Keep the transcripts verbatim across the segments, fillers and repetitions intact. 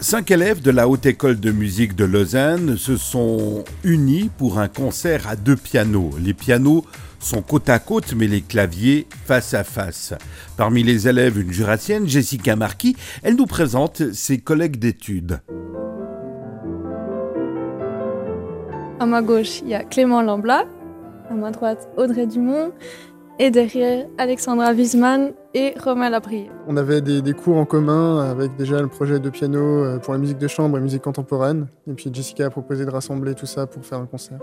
Cinq élèves de la Haute École de musique de Lausanne se sont unis pour un concert à deux pianos. Les pianos sont côte à côte, mais les claviers face à face. Parmi les élèves, une jurassienne, Jessica Marquis, elle nous présente ses collègues d'études. À ma gauche, il y a Clément Lamblat, à ma droite, Audrey Dumont, et derrière, Alexandra Wiesmann et Romain Labrier. On avait des, des cours en commun avec déjà le projet de piano pour la musique de chambre et musique contemporaine. Et puis Jessica a proposé de rassembler tout ça pour faire un concert.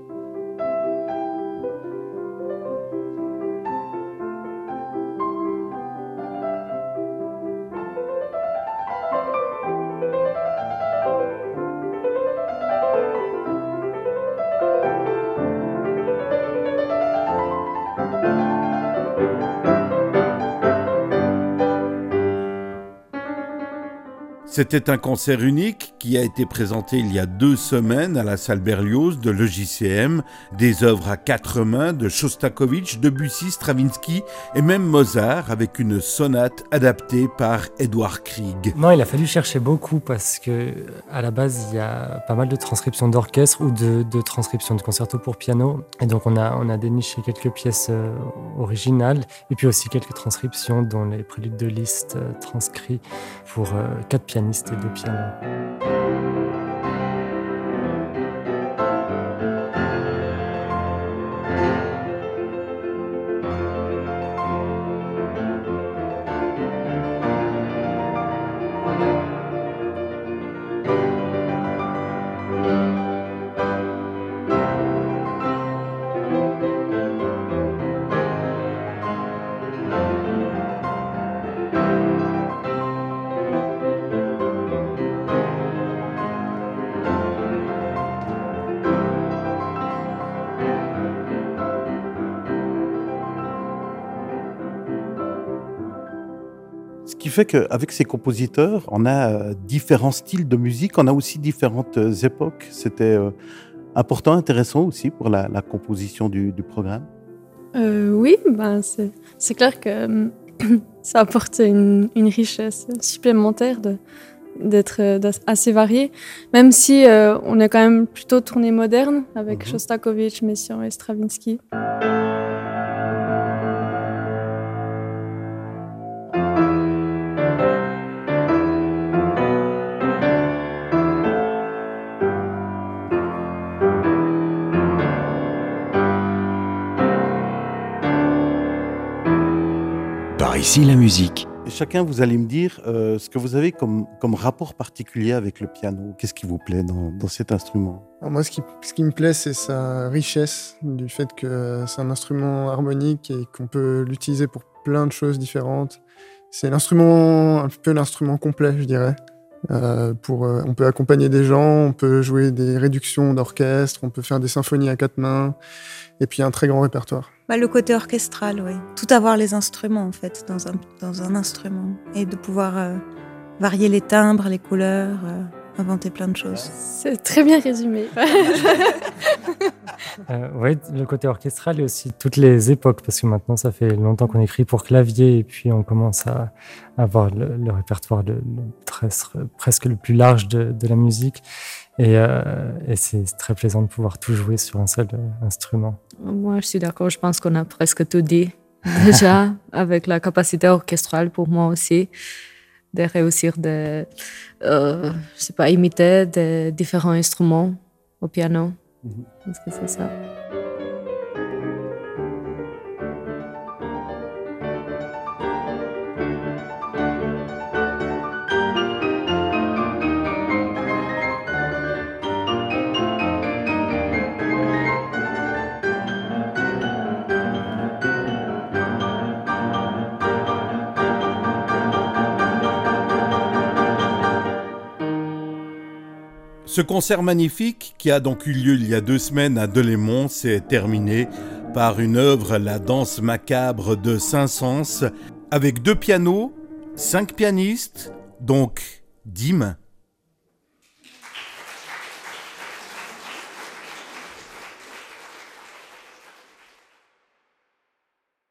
C'était un concert unique qui a été présenté il y a deux semaines à la salle Berlioz de l'E J C M. Des œuvres à quatre mains de Shostakovich, Debussy, Stravinsky et même Mozart avec une sonate adaptée par Edward Grieg. Non, il a fallu chercher beaucoup parce que à la base, il y a pas mal de transcriptions d'orchestre ou de, de transcriptions de concertos pour piano. Et donc, on a, on a déniché quelques pièces euh, originales et puis aussi quelques transcriptions dont les préludes de Liszt euh, transcrits pour euh, quatre pianistes et deux pianos. Ce qui fait qu'avec ces compositeurs, on a différents styles de musique, on a aussi différentes époques. C'était important, intéressant aussi pour la, la composition du, du programme. Euh, oui, ben c'est, c'est clair que ça apporte une, une richesse supplémentaire de, d'être, d'être assez varié, même si euh, on est quand même plutôt tourné moderne avec mmh. Shostakovich, Messiaen et Stravinsky. Par ici la musique. Et chacun, vous allez me dire euh, ce que vous avez comme, comme rapport particulier avec le piano. Qu'est-ce qui vous plaît dans, dans cet instrument ? Alors moi, ce qui, ce qui me plaît, c'est sa richesse, du fait que c'est un instrument harmonique et qu'on peut l'utiliser pour plein de choses différentes. C'est l'instrument, un peu l'instrument complet, je dirais. Euh, pour, euh, on peut accompagner des gens, on peut jouer des réductions d'orchestre, on peut faire des symphonies à quatre mains, et puis un très grand répertoire. Bah, le côté orchestral, oui. Tout avoir les instruments, en fait, dans un, dans un instrument. Et de pouvoir euh, varier les timbres, les couleurs, euh, inventer plein de choses. C'est très bien résumé. euh, oui, le côté orchestral et aussi toutes les époques, parce que maintenant, ça fait longtemps qu'on écrit pour clavier et puis on commence à avoir le, le répertoire le, le, presque, presque le plus large de, de la musique. Et, euh, et c'est très plaisant de pouvoir tout jouer sur un seul euh, instrument. Moi, je suis d'accord. Je pense qu'on a presque tout dit déjà avec la capacité orchestrale pour moi aussi de réussir de, euh, je sais pas, imiter des différents instruments au piano. Mm-hmm. Parce que c'est ça. Ce concert magnifique, qui a donc eu lieu il y a deux semaines à Delémont, s'est terminé par une œuvre, La danse macabre de Saint-Saëns, avec deux pianos, cinq pianistes, donc dix mains.